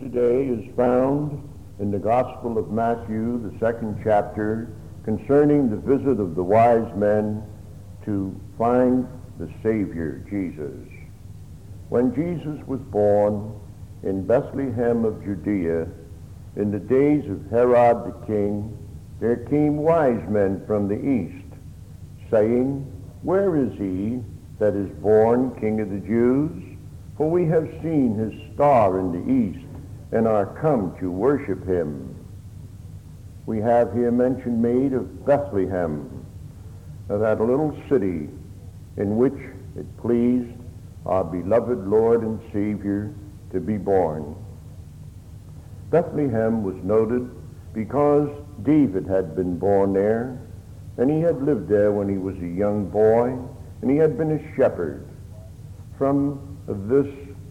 today is found in the Gospel of Matthew, the 2nd chapter, concerning the visit of the wise men to find the Savior, Jesus. When Jesus was born in Bethlehem of Judea, in the days of Herod the king, there came wise men from the east, saying, "Where is he that is born King of the Jews? For we have seen his star in the east, and are come to worship him." We have here mention made of Bethlehem, of that little city in which it pleased our beloved Lord and Savior to be born. Bethlehem was noted because David had been born there, and he had lived there when he was a young boy, and he had been a shepherd. From this,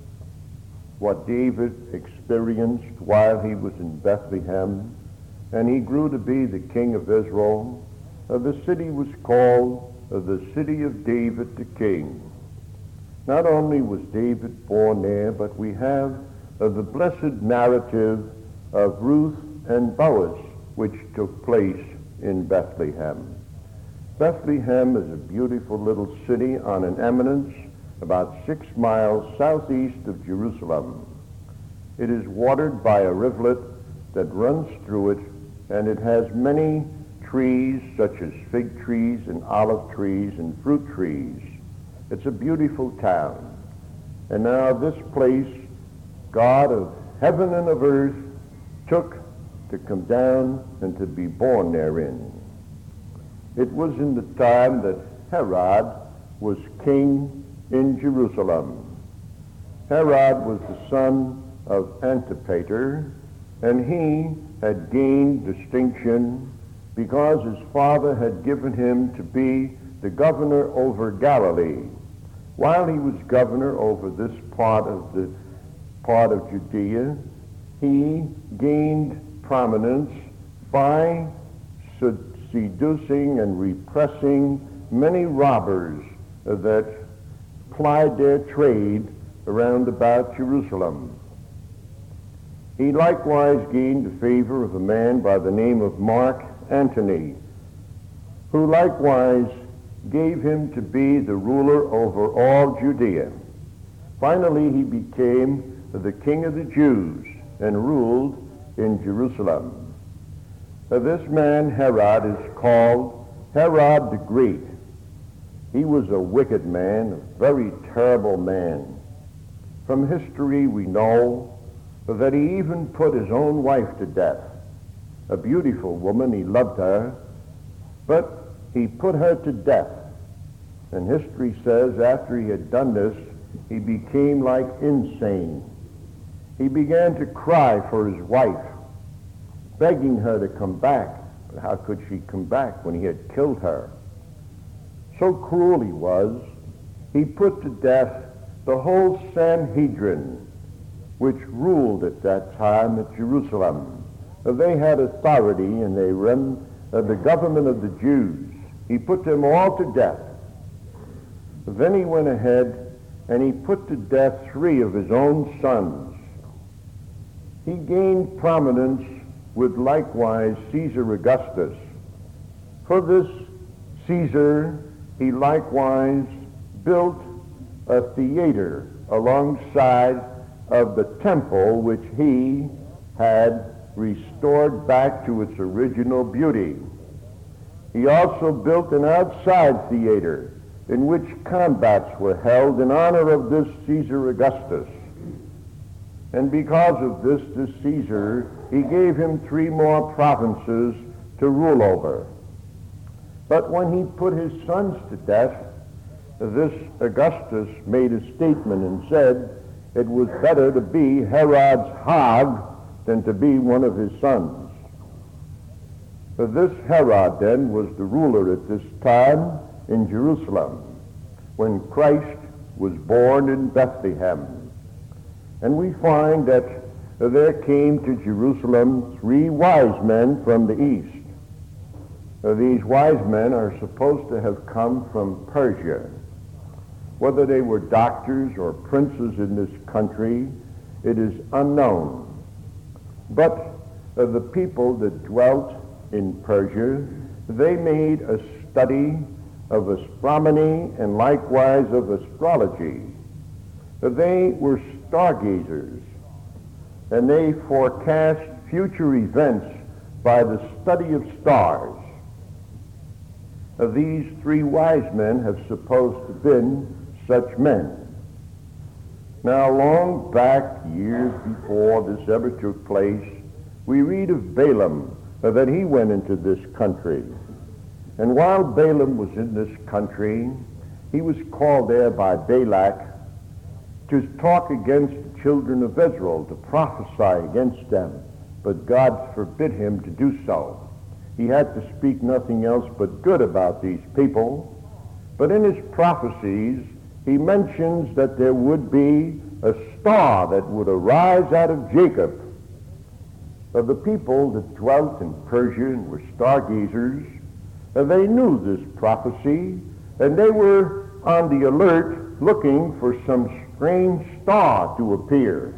what David experienced while he was in Bethlehem, and he grew to be the king of Israel, the city was called the city of David the king. Not only was David born there, but we have the blessed narrative of Ruth and Boaz, which took place in Bethlehem. Bethlehem is a beautiful little city on an eminence about 6 miles southeast of Jerusalem. It is watered by a rivulet that runs through it, and it has many trees such as fig trees and olive trees and fruit trees. It's a beautiful town. And now this place, God of heaven and of earth, took to come down and to be born therein. It was in the time that Herod was king in Jerusalem. Herod was the son of Antipater, and he had gained distinction because his father had given him to be the governor over Galilee. While he was governor over this part of Judea, he gained prominence by seducing and repressing many robbers that plied their trade around about Jerusalem. He likewise gained the favor of a man by the name of Mark Antony, who likewise gave him to be the ruler over all Judea. Finally, he became the king of the Jews and ruled in Jerusalem. This man, Herod, is called Herod the Great. He was a wicked man, a very terrible man. From history we know that he even put his own wife to death. A beautiful woman, he loved her, but he put her to death. And history says after he had done this, he became like insane. He began to cry for his wife, begging her to come back. But how could she come back when he had killed her? So cruel he was, he put to death the whole Sanhedrin, which ruled at that time at Jerusalem. They had authority and they ran the government of the Jews. He put them all to death. Then he went ahead and he put to death 3 of his own sons. He gained prominence with likewise Caesar Augustus. For this Caesar, he likewise built a theater alongside of the temple which he had restored back to its original beauty. He also built an outside theater in which combats were held in honor of this Caesar Augustus. And because of this Caesar, he gave him 3 more provinces to rule over. But when he put his sons to death, this Augustus made a statement and said it was better to be Herod's hog than to be one of his sons. This Herod then was the ruler at this time in Jerusalem when Christ was born in Bethlehem. And we find that there came to Jerusalem 3 wise men from the east. These wise men are supposed to have come from Persia. Whether they were doctors or princes in this country, it is unknown. But the people that dwelt in Persia, they made a study of astronomy and likewise of astrology. They were stargazers, and they forecast future events by the study of stars. These three wise men have supposed to have been such men. Now, long back, years before this ever took place, we read of Balaam, that he went into this country. And while Balaam was in this country, he was called there by Balak to talk against the children of Israel, to prophesy against them. But God forbid him to do so. He had to speak nothing else but good about these people. But in his prophecies, he mentions that there would be a star that would arise out of Jacob. Of the people that dwelt in Persia and were stargazers, they knew this prophecy, and they were on the alert looking for some strange star to appear.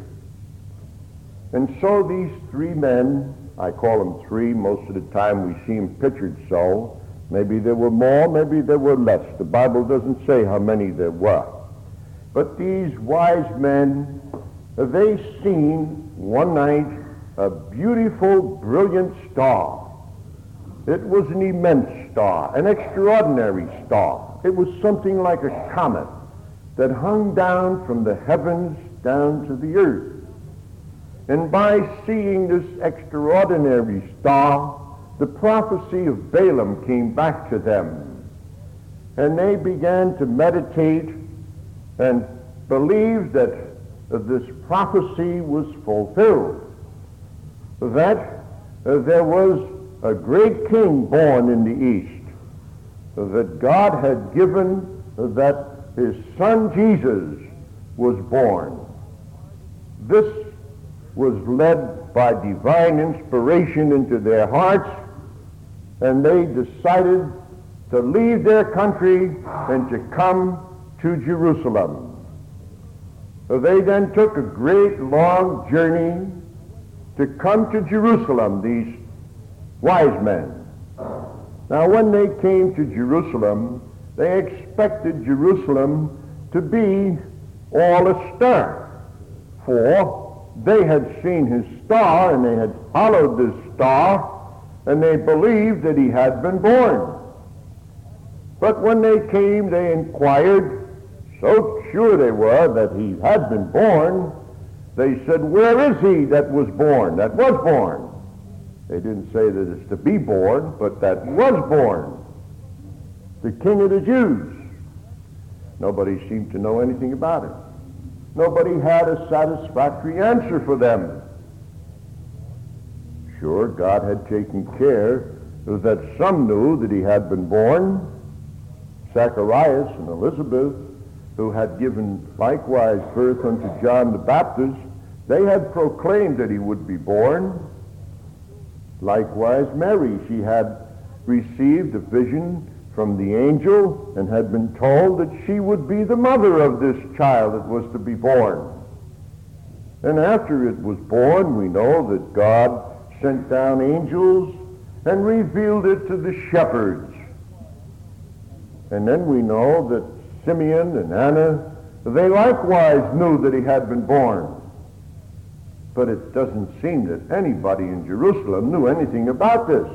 And so these three men, I call them three, most of the time we see them pictured so. Maybe there were more, maybe there were less. The Bible doesn't say how many there were. But these wise men, they seen one night a beautiful, brilliant star. It was an immense star, an extraordinary star. It was something like a comet that hung down from the heavens down to the earth. And by seeing this extraordinary star, the prophecy of Balaam came back to them. And they began to meditate and believe that this prophecy was fulfilled, that there was a great king born in the east, that God had given that his son Jesus was born. This was led by divine inspiration into their hearts, and they decided to leave their country and to come to Jerusalem. They then took a great long journey to come to Jerusalem, these wise men. Now, when they came to Jerusalem, they expected Jerusalem to be all astir, for they had seen his star, and they had followed this star, and they believed that he had been born. But when they came, they inquired, so sure they were that he had been born, they said, "Where is he that was born, that was born?" They didn't say that it's to be born, but that was born, the King of the Jews. Nobody seemed to know anything about it. Nobody had a satisfactory answer for them. Sure, God had taken care that some knew that he had been born. Zacharias and Elizabeth, who had given likewise birth unto John the Baptist, they had proclaimed that he would be born. Likewise, Mary, she had received a vision from the angel and had been told that she would be the mother of this child that was to be born. And after it was born, we know that God sent down angels and revealed it to the shepherds. And then we know that Simeon and Anna, they likewise knew that he had been born. But it doesn't seem that anybody in Jerusalem knew anything about this.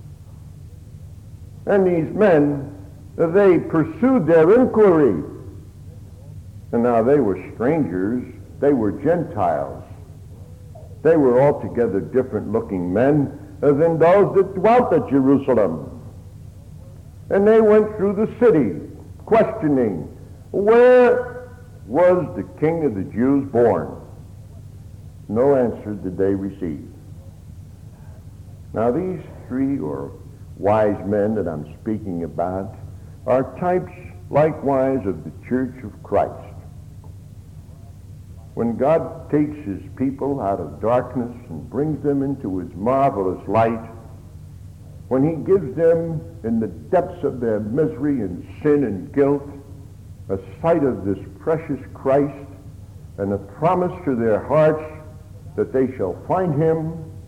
And these men, they pursued their inquiry. And now they were strangers. They were Gentiles. They were altogether different-looking men than those that dwelt at Jerusalem. And they went through the city, questioning, where was the King of the Jews born? No answer did they receive. Now these three or wise men that I'm speaking about are types likewise of the Church of Christ. When God takes his people out of darkness and brings them into his marvelous light, when he gives them in the depths of their misery and sin and guilt a sight of this precious Christ and a promise to their hearts that they shall find him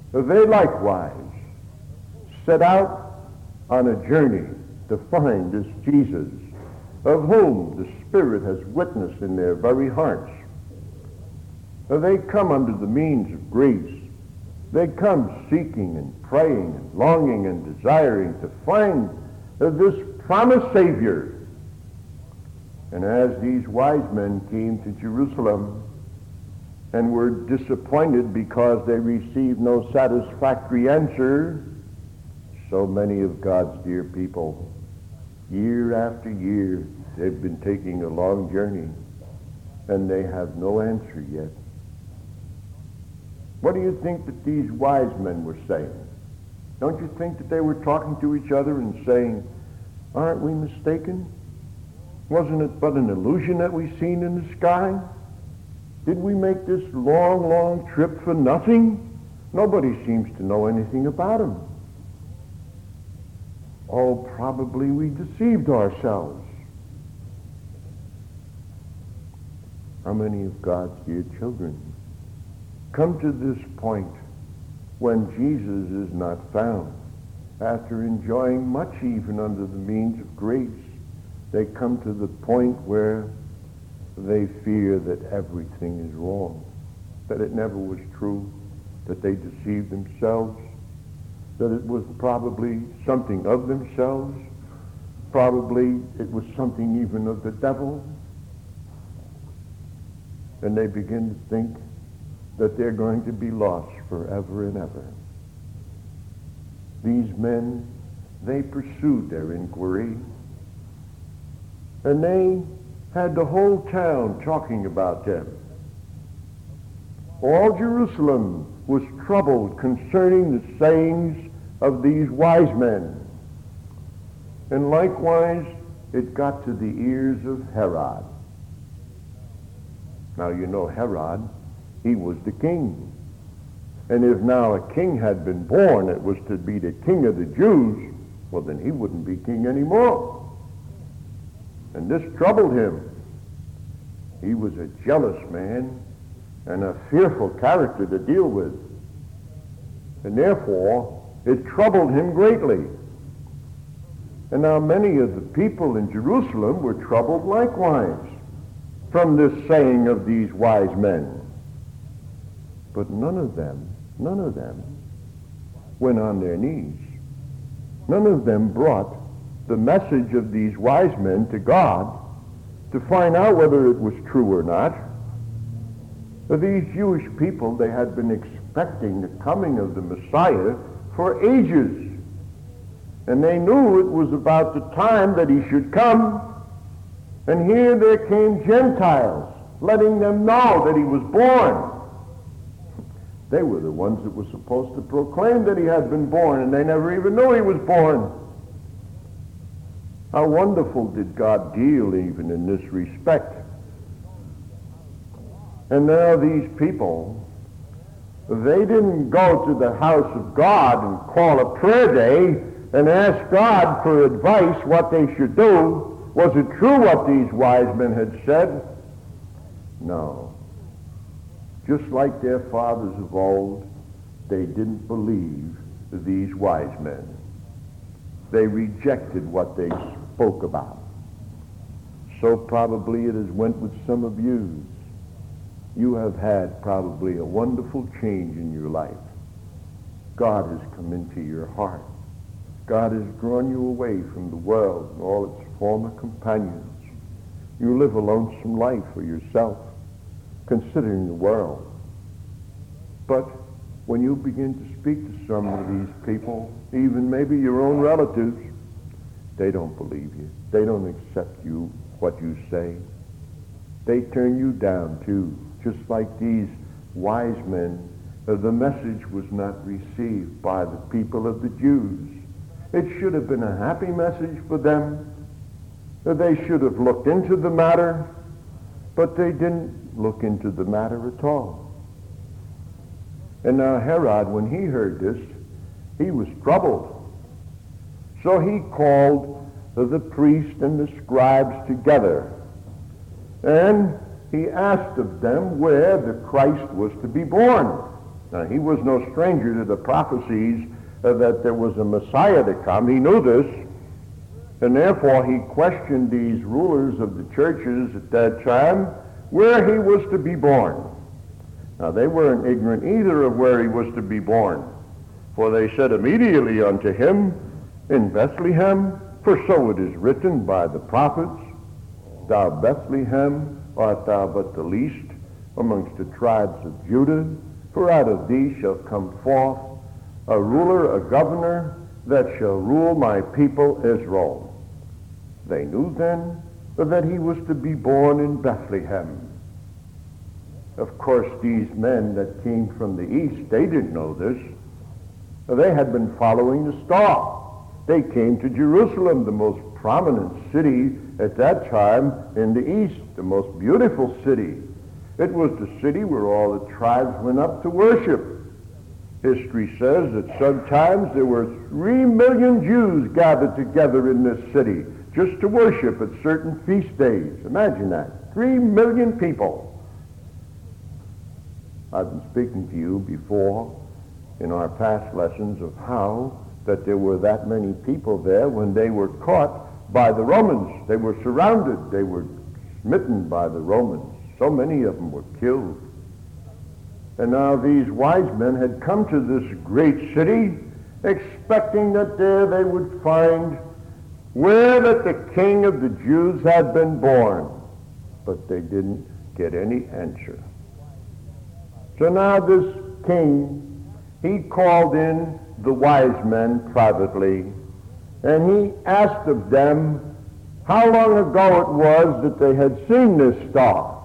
They likewise set out on a journey to find this Jesus, of whom the Spirit has witnessed in their very hearts. They come under the means of grace. They come seeking and praying and longing and desiring to find this promised Savior. And as these wise men came to Jerusalem and were disappointed because they received no satisfactory answer, so many of God's dear people, year after year, they've been taking a long journey and they have no answer yet. What do you think that these wise men were saying? Don't you think that they were talking to each other and saying, aren't we mistaken? Wasn't it but an illusion that we seen in the sky? Did we make this long, long trip for nothing? Nobody seems to know anything about him. Oh, probably we deceived ourselves. How many of God's dear children come to this point when Jesus is not found? After enjoying much even under the means of grace, they come to the point where they fear that everything is wrong, that it never was true, that they deceived themselves, that it was probably something of themselves, probably it was something even of the devil. And they begin to think that they're going to be lost forever and ever. These men, they pursued their inquiry, and they had the whole town talking about them. All Jerusalem was troubled concerning the sayings of these wise men. And likewise, it got to the ears of Herod. Now you know Herod, he was the king. And if now a king had been born, it was to be the king of the Jews, well then he wouldn't be king anymore. And this troubled him. He was a jealous man and a fearful character to deal with. And therefore, it troubled him greatly. And now many of the people in Jerusalem were troubled likewise from this saying of these wise men. But none of them went on their knees. None of them brought the message of these wise men to God to find out whether it was true or not. These Jewish people, they had been expecting the coming of the Messiah for ages. And they knew it was about the time that he should come. And here there came Gentiles, letting them know that he was born. They were the ones that were supposed to proclaim that he had been born, and they never even knew he was born. How wonderful did God deal even in this respect. And now these people, they didn't go to the house of God and call a prayer day and ask God for advice what they should do. Was it true what these wise men had said? No. Just like their fathers of old, they didn't believe these wise men. They rejected what they spoke about. So probably it has went with some of you. You have had probably a wonderful change in your life. God has come into your heart. God has drawn you away from the world and all its former companions. You live a lonesome life for yourself, considering the world. But when you begin to speak to some of these people, even maybe your own relatives, they don't believe you. They don't accept you, what you say. They turn you down too, just like these wise men. The message was not received by the people of the Jews. It should have been a happy message for them. They should have looked into the matter, but they didn't look into the matter at all. And now Herod, when he heard this, he was troubled. So he called the priests and the scribes together, and he asked of them where the Christ was to be born. Now, he was no stranger to the prophecies that there was a Messiah to come. He knew this, and therefore he questioned these rulers of the churches at that time where he was to be born. Now, they weren't ignorant either of where he was to be born, for they said immediately unto him, in Bethlehem, for so it is written by the prophets, Thou Bethlehem art thou but the least amongst the tribes of Judah, for out of thee shall come forth a ruler, a governor, that shall rule my people Israel. They knew then that he was to be born in Bethlehem. Of course, these men that came from the east, they didn't know this. They had been following the star. They came to Jerusalem, the most prominent city at that time in the east, the most beautiful city. It was the city where all the tribes went up to worship. History says that sometimes there were 3 million Jews gathered together in this city just to worship at certain feast days. Imagine that. 3 million people. I've been speaking to you before in our past lessons of how that there were that many people there when they were caught by the Romans. They were surrounded. They were smitten by the Romans. So many of them were killed. And now these wise men had come to this great city expecting that there they would find where that the King of the Jews had been born. But they didn't get any answer. So now this king, he called in the wise men privately, and he asked of them how long ago it was that they had seen this star.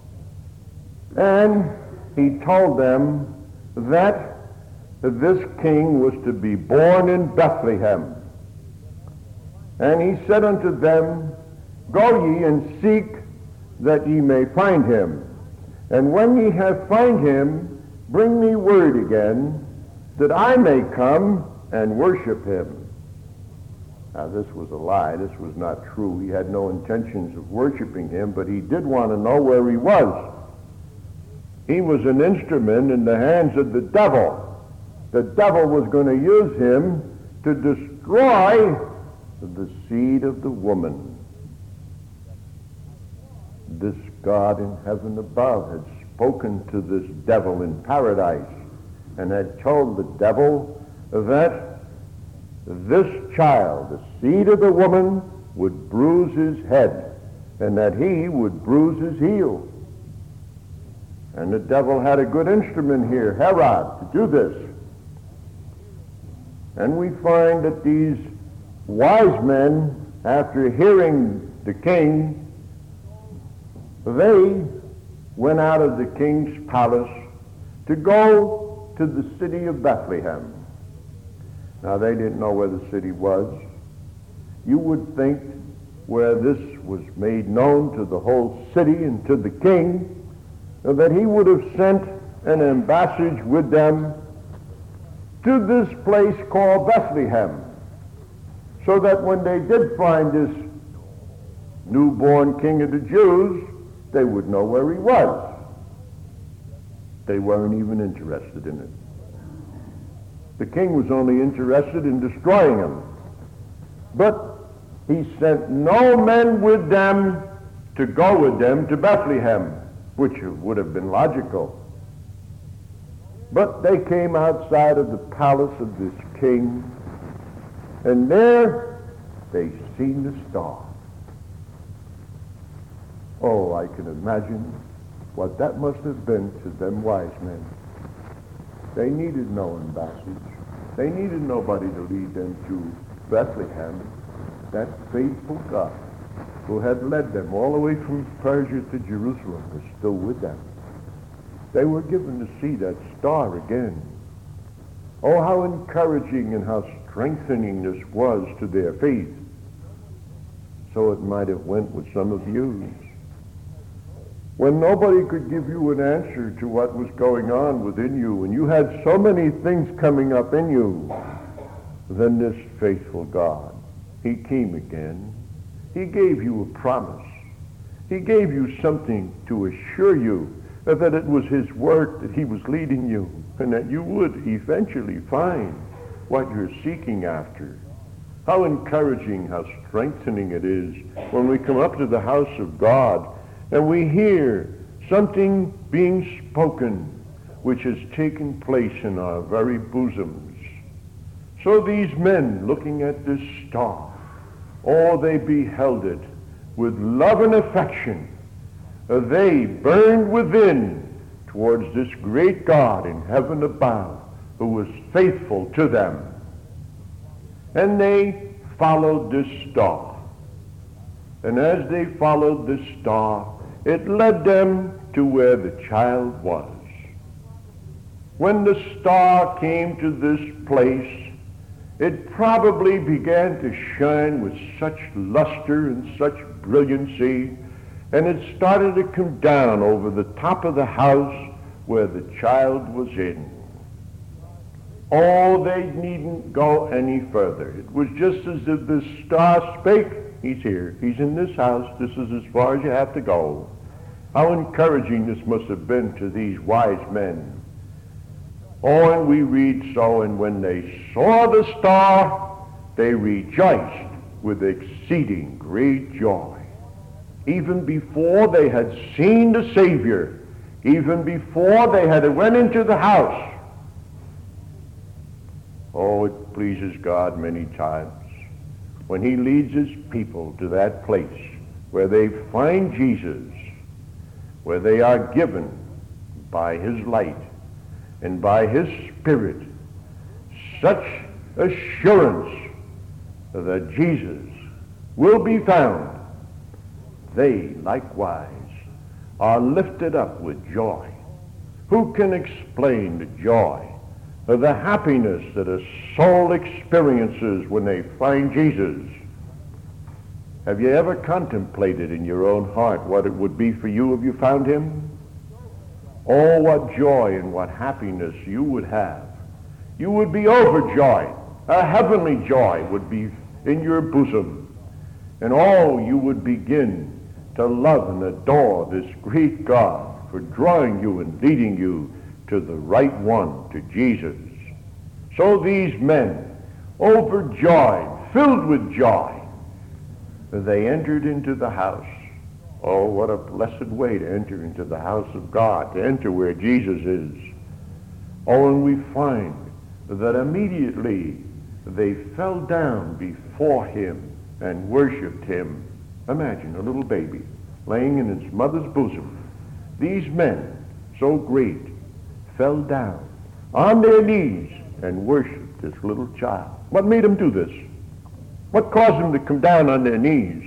And he told them that this king was to be born in Bethlehem. And he said unto them, Go ye and seek that ye may find him. And when ye have find him, bring me word again, that I may come and worship him. Now this was a lie. This was not true. He had no intentions of worshiping him, but he did want to know where he was. He was an instrument in the hands of the devil. The devil was going to use him to destroy the seed of the woman. This God in heaven above had spoken to this devil in paradise and had told the devil that this child, the seed of the woman, would bruise his head and that he would bruise his heel. And the devil had a good instrument here, Herod, to do this. And we find that these wise men, after hearing the king, they went out of the king's palace to go to the city of Bethlehem. Now, they didn't know where the city was. You would think where this was made known to the whole city and to the king, that he would have sent an embassage with them to this place called Bethlehem, so that when they did find this newborn king of the Jews, they would know where he was. They weren't even interested in it. The king was only interested in destroying him. But he sent no men with them to go with them to Bethlehem, which would have been logical. But they came outside of the palace of this king, and there they seen the star. Oh, I can imagine what that must have been to them wise men. They needed no embassage. They needed nobody to lead them to Bethlehem. That faithful God who had led them all the way from Persia to Jerusalem was still with them. They were given to see that star again. Oh, how encouraging and how strengthening this was to their faith. So it might have went with some of you. When nobody could give you an answer to what was going on within you, and you had so many things coming up in you, then this faithful God, he came again. He gave you a promise. He gave you something to assure you that it was his work that he was leading you, and that you would eventually find what you're seeking after. How encouraging, how strengthening it is when we come up to the house of God and we hear something being spoken which has taken place in our very bosoms. So these men, looking at this star, they beheld it with love and affection. They burned within towards this great God in heaven above, who was faithful to them. And they followed this star. And as they followed this star, it led them to where the child was. When the star came to this place, it probably began to shine with such luster and such brilliancy, and it started to come down over the top of the house where the child was in. They needn't go any further. It was just as if the star spake, he's here, he's in this house, this is as far as you have to go. How encouraging this must have been to these wise men. And we read so, and when they saw the star, they rejoiced with exceeding great joy. Even before they had seen the Savior, even before they had went into the house. It pleases God many times when he leads his people to that place where they find Jesus, where they are given by his light and by his Spirit such assurance that Jesus will be found. They likewise are lifted up with joy. Who can explain the joy, the happiness that a soul experiences when they find Jesus? Have you ever contemplated in your own heart what it would be for you if you found him? What joy and what happiness you would have. You would be overjoyed. A heavenly joy would be in your bosom. And you would begin to love and adore this great God for drawing you and leading you to the right one, to Jesus. So these men, overjoyed, filled with joy, they entered into the house. What a blessed way to enter into the house of God, to enter where Jesus is. And we find that immediately they fell down before him and worshiped him. Imagine a little baby laying in its mother's bosom. These men, so great, fell down on their knees and worshiped this little child. What made them do this? What caused them to come down on their knees?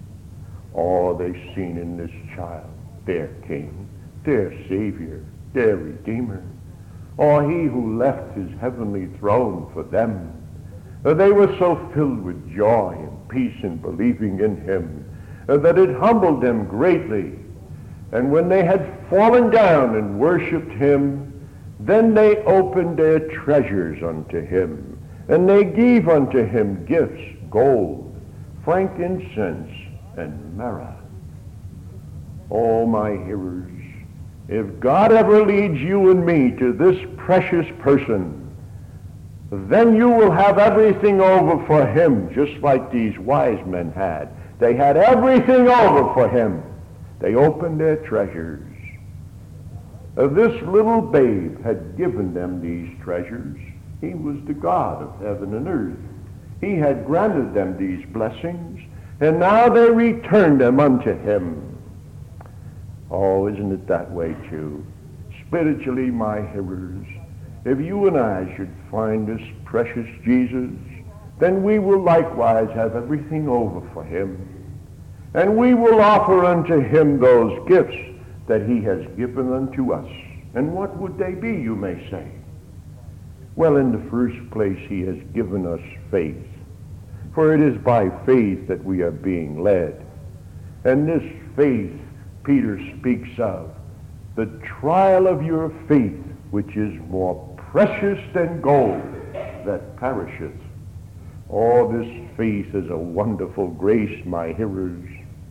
They've seen in this child their King, their Savior, their Redeemer. He who left his heavenly throne for them. They were so filled with joy and peace in believing in him that it humbled them greatly. And when they had fallen down and worshipped him, then they opened their treasures unto him, and they gave unto him gifts, gold, frankincense, and myrrh. My hearers, if God ever leads you and me to this precious person, then you will have everything over for him, just like these wise men had. They had everything over for him. They opened their treasures. This little babe had given them these treasures. He was the God of heaven and earth. He had granted them these blessings, and now they returned them unto him. Isn't it that way too? Spiritually, my hearers, if you and I should find this precious Jesus, then we will likewise have everything over for him. And we will offer unto him those gifts that he has given unto us. And what would they be, you may say? Well, in the first place, he has given us faith. For it is by faith that we are being led. And this faith, Peter speaks of, the trial of your faith, which is more precious than gold that perisheth. This faith is a wonderful grace, my hearers.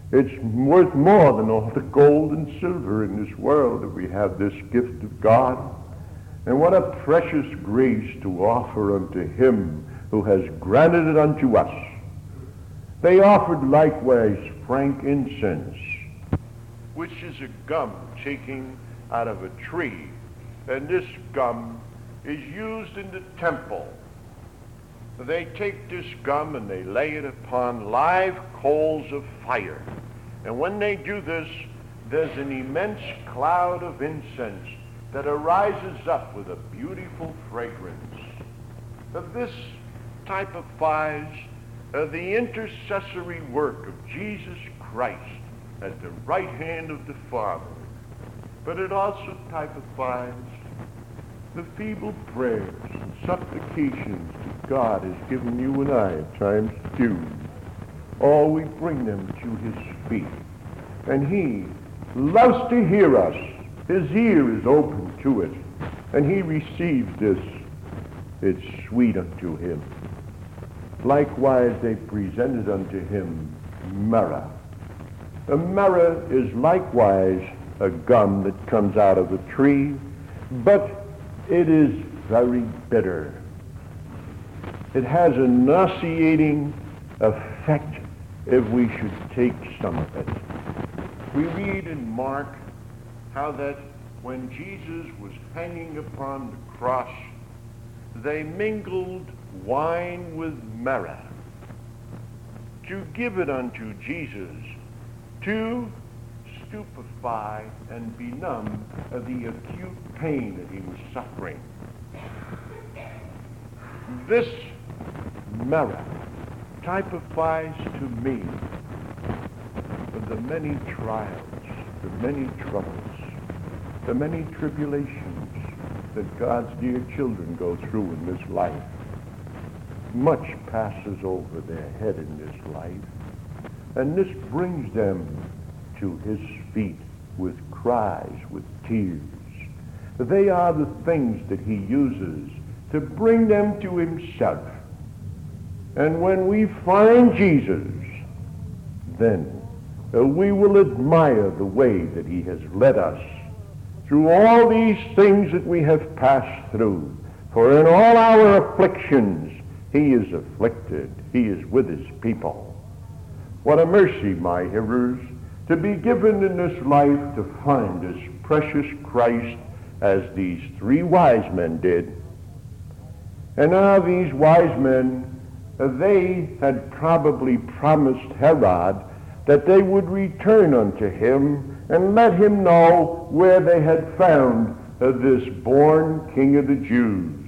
It's worth more than all the gold and silver in this world that we have this gift of God. And what a precious grace to offer unto him who has granted it unto us. They offered likewise frankincense, which is a gum taken out of a tree. And this gum is used in the temple. They take this gum and they lay it upon live coals of fire. And when they do this, there's an immense cloud of incense that arises up with a beautiful fragrance. This typifies the intercessory work of Jesus Christ at the right hand of the Father. But it also typifies the feeble prayers and supplications that God has given you and I at times to do. Oh, we bring them to his feet. And he loves to hear us. His ear is open to it. And he receives this. It's sweet unto him. Likewise, they presented unto him myrrh. A myrrh is likewise a gum that comes out of a tree, but it is very bitter. It has a nauseating effect if we should take some of it. We read in Mark how that when Jesus was hanging upon the cross, they mingled wine with myrrh to give it unto Jesus to stupefy and benumb the acute pain that he was suffering. This myrrh typifies to me of the many trials, the many troubles, the many tribulations that God's dear children go through in this life. Much passes over their head in this life, and this brings them to his feet with cries, with tears. They are the things that he uses to bring them to himself. And when we find Jesus, then we will admire the way that he has led us through all these things that we have passed through. For in all our afflictions, he is afflicted. He is with his people. What a mercy, my hearers, to be given in this life to find this precious Christ as these three wise men did. And now these wise men, they had probably promised Herod that they would return unto him and let him know where they had found this born King of the Jews.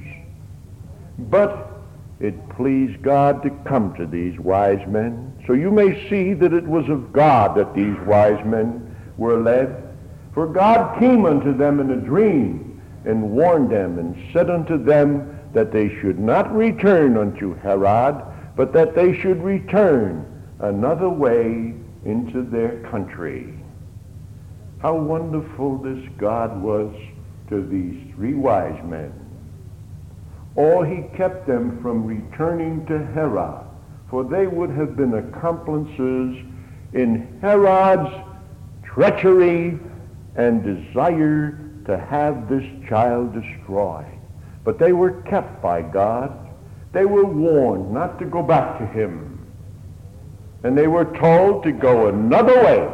But it pleased God to come to these wise men. So you may see that it was of God that these wise men were led. For God came unto them in a dream and warned them and said unto them that they should not return unto Herod, but that they should return another way into their country. How wonderful this God was to these three wise men. Or he kept them from returning to Herod, for they would have been accomplices in Herod's treachery and desire to have this child destroyed. But they were kept by God. They were warned not to go back to him. And they were told to go another way.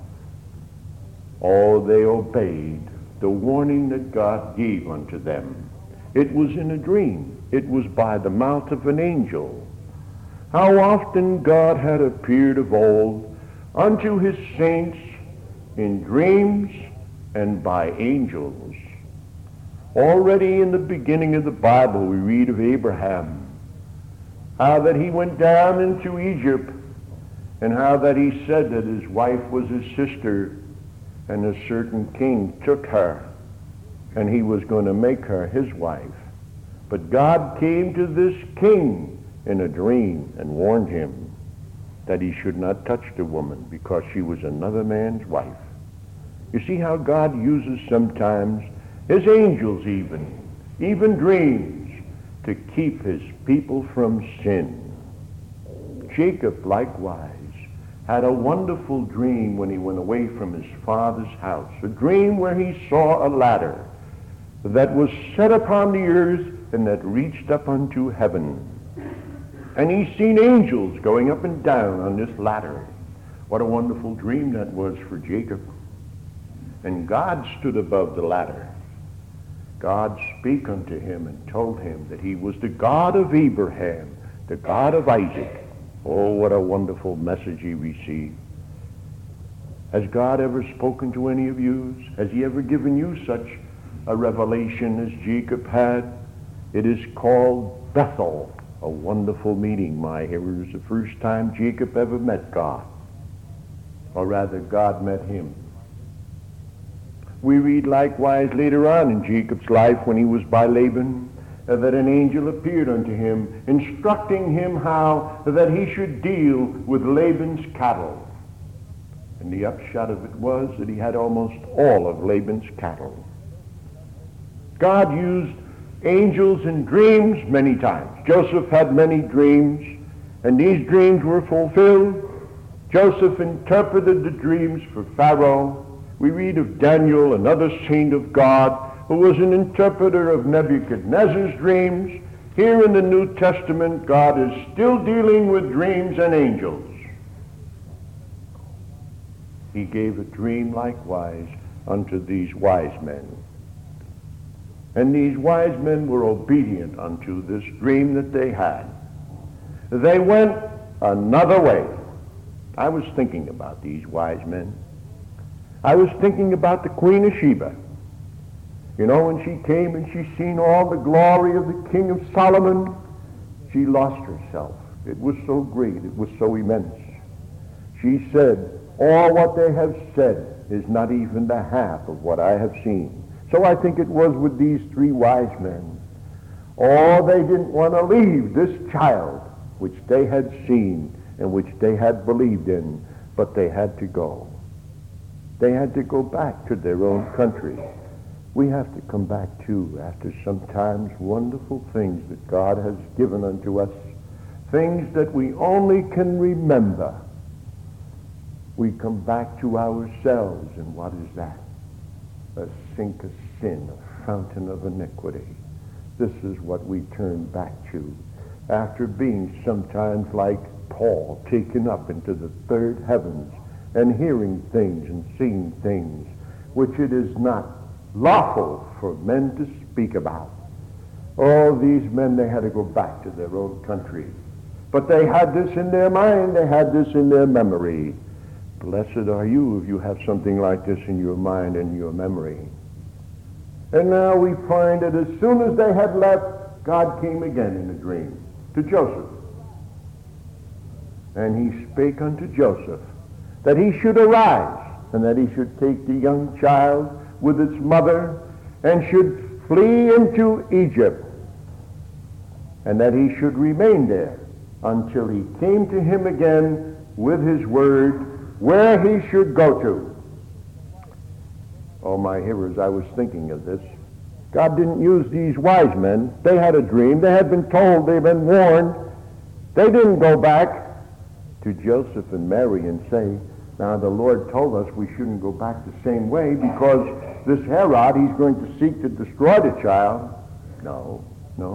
Oh, they obeyed the warning that God gave unto them. It was in a dream. It was by the mouth of an angel. How often God had appeared of old unto his saints in dreams and by angels. Already in the beginning of the Bible we read of Abraham, how that he went down into Egypt, and how that he said that his wife was his sister, and a certain king took her, and he was going to make her his wife. But God came to this king in a dream and warned him that he should not touch the woman because she was another man's wife. You see how God uses sometimes his angels even dreams, to keep his people from sin. Jacob likewise had a wonderful dream when he went away from his father's house, a dream where he saw a ladder that was set upon the earth and that reached up unto heaven. And he seen angels going up and down on this ladder. What a wonderful dream that was for Jacob. And God stood above the ladder. God spake unto him and told him that he was the God of Abraham, the God of Isaac. Oh, what a wonderful message he received. Has God ever spoken to any of you? Has he ever given you such a revelation as Jacob had? It is called Bethel, a wonderful meeting, my hearers, the first time Jacob ever met God. Or rather, God met him. We read likewise later on in Jacob's life when he was by Laban, that an angel appeared unto him, instructing him how that he should deal with Laban's cattle. And the upshot of it was that he had almost all of Laban's cattle. God used angels in dreams many times. Joseph had many dreams, and these dreams were fulfilled. Joseph interpreted the dreams for Pharaoh. We read of Daniel, another saint of God, who was an interpreter of Nebuchadnezzar's dreams. Here in the New Testament, God is still dealing with dreams and angels. He gave a dream likewise unto these wise men. And these wise men were obedient unto this dream that they had. They went another way. I was thinking about these wise men. I was thinking about the Queen of Sheba. You know, when she came and she seen all the glory of the King of Solomon, she lost herself. It was so great. It was so immense. She said, all what they have said is not even the half of what I have seen. So I think it was with these three wise men. Oh, they didn't want to leave this child which they had seen and which they had believed in, but they had to go. They had to go back to their own country. We have to come back too after sometimes wonderful things that God has given unto us, things that we only can remember. We come back to ourselves, and what is that? A sink of sin, a fountain of iniquity. This is what we turn back to after being sometimes like Paul, taken up into the third heavens and hearing things and seeing things which it is not lawful for men to speak about. All these men, they had to go back to their own country. But they had this in their mind, they had this in their memory. Blessed are you if you have something like this in your mind and your memory. And now we find that as soon as they had left, God came again in a dream to Joseph. And he spake unto Joseph that he should arise and that he should take the young child with its mother and should flee into Egypt, and that he should remain there until he came to him again with his word where he should go to. Oh, my hearers, I was thinking of this. God didn't use these wise men. They had a dream. They had been told. They'd been warned. They didn't go back to Joseph and Mary and say, now the Lord told us we shouldn't go back the same way because this Herod, he's going to seek to destroy the child. No.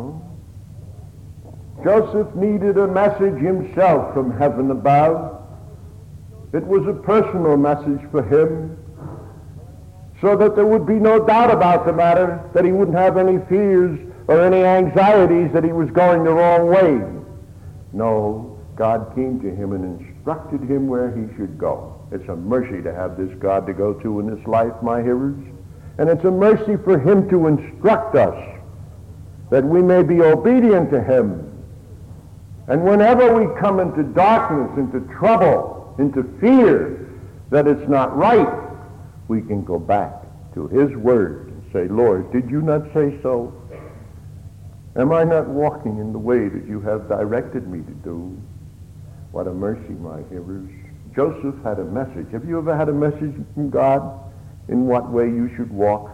Joseph needed a message himself from heaven above. It was a personal message for him, so that there would be no doubt about the matter, that he wouldn't have any fears or any anxieties that he was going the wrong way. No, God came to him and instructed him where he should go. It's a mercy to have this God to go to in this life, my hearers. And it's a mercy for him to instruct us, that we may be obedient to him. And whenever we come into darkness, into trouble, into fear, that it's not right, we can go back to his word and say, Lord, did you not say so? Am I not walking in the way that you have directed me to do? What a mercy, my hearers. Joseph had a message. Have you ever had a message from God in what way you should walk?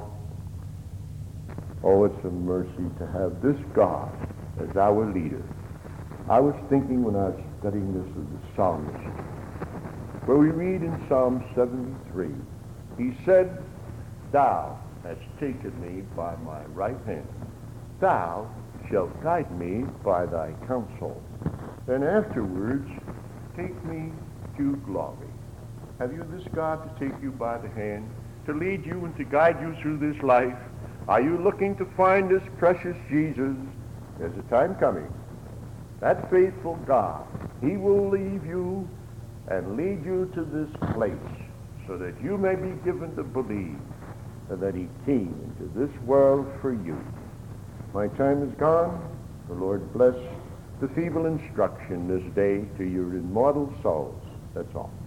Oh, it's a mercy to have this God as our leader. I was thinking when I was studying this of the psalmist. where we read in Psalm 73, he said, "Thou hast taken me by my right hand. Thou shalt guide me by thy counsel, and afterwards take me to glory." Have you this God to take you by the hand, to lead you and to guide you through this life? Are you looking to find this precious Jesus? There's a time coming. That faithful God, he will leave you and lead you to this place so that you may be given to believe that he came into this world for you. My time is gone. The Lord bless the feeble instruction this day to your immortal souls. That's all.